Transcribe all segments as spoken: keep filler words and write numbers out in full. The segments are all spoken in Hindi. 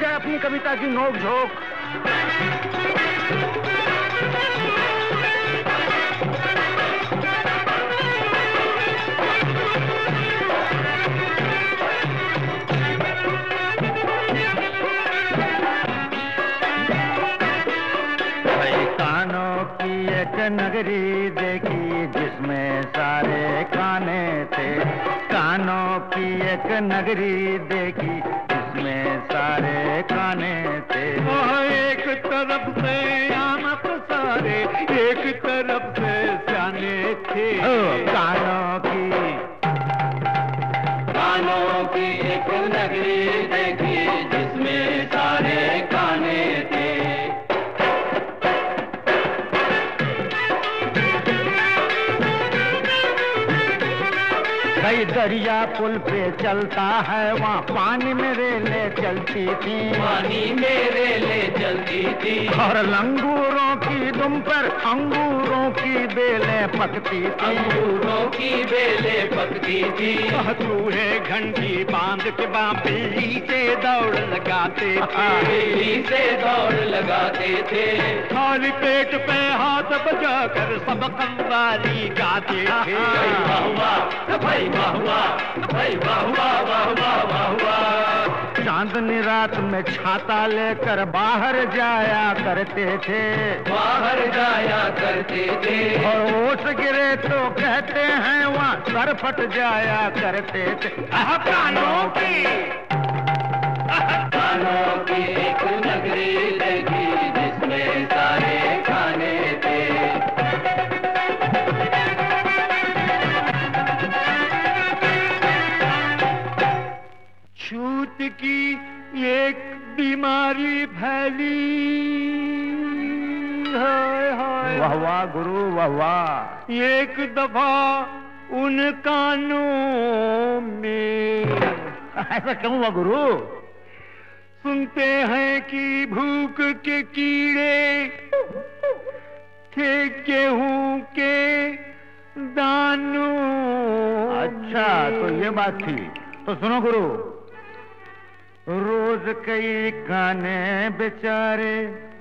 जाए अपनी कविता की नोक झोंक। एक नगरी देखी जिसमें सारे काने थे, कानों की एक नगरी देखी जिसमें सारे काने थे। एक तरफ से आमक सारे, एक तरफ से सियाने थे। कानों की कानों की एक नगरी देखी जिसमें सारे काने थे। कई दरिया पुल पे चलता है, वहाँ पानी में रेले चलती थी, पानी में रेले चलती थी। और लंगूरों की दुम पर अंगूरों की बेलें पकती थी, अंगूरों की बेलें पकती थी। चूहे घंटी बांध के बिल्ली से दौड़ लगाते थे, बिल्ली से दौड़ लगाते थे। खाली पेट पे हाथ बजा कर सब कव्वाली गाते थे। वाह वाह भाई वाह वाह भाई वाह वाह वाह वाह वाह वाह। चांदनी रात में छाता लेकर बाहर जाया करते थे, बाहर जाया करते थे। और ओस गिरे तो कहते हैं वहाँ सर फट जाया करते थे। कानों की कानों की एक नगरी देखी जिसमें सारे खाने थे। छूत की एक बीमारी फैली, हाय हाय। वाह वाह गुरु वाह वाह। एक दफा उन कानों में, ऐसा क्यों हुआ गुरु? सुनते हैं कि भूख के कीड़े थे गेहूं के दानों। अच्छा तो ये बात थी। तो सुनो गुरु, रोज कई काने बेचारे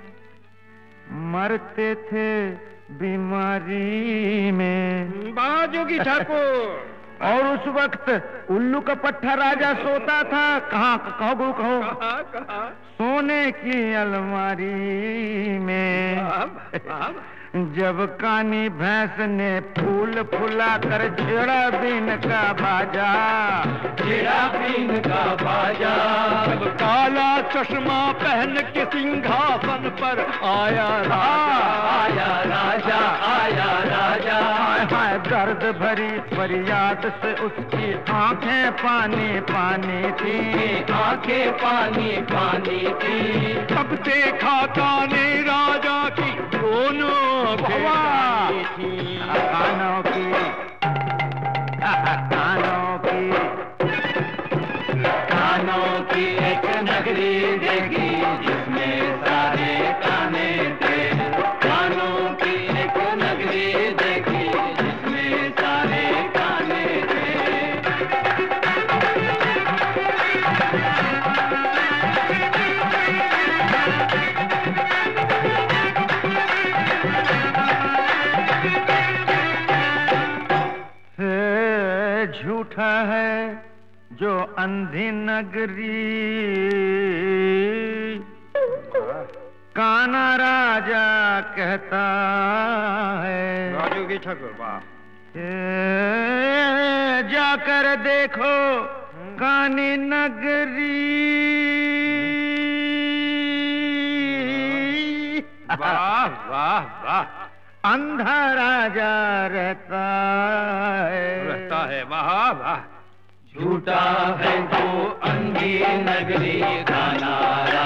मरते थे बीमारी में। बाजोगी ठाकुर। और उस वक्त उल्लू का पट्टा राजा सोता था कहाँ? कहो गुरु कहो। कहा, कहा। सोने की अलमारी में। जब कानी भैंस ने फूल फुला कर छेड़ा बीन का बाजा, छेड़ा बीन का बाजा। जब काला चश्मा पहन के सिंहासन पर आया राजा, आया राजा, आया राजा। हाय दर्द भरी फरियाद से उसकी आंखें पानी पानी थी, आंखें पानी पानी थी। तब देखा काने राजा की दोनों वाह। थी। कानों की कानों की कानों की एक नगरी देखी जिसमें सारे काने थे। कानों की एक नगरी देखी जिसमें सारे काने थे। झूठा है जो अंधी नगरी, काना राजा कहता है। राजू की ठाकुर वाह। जाकर देखो कानी नगरी, वाह वाह वाह। अंधा राजा रहता है, रहता है। वाह वाह। झूठा है जो अंधी नगरी, काना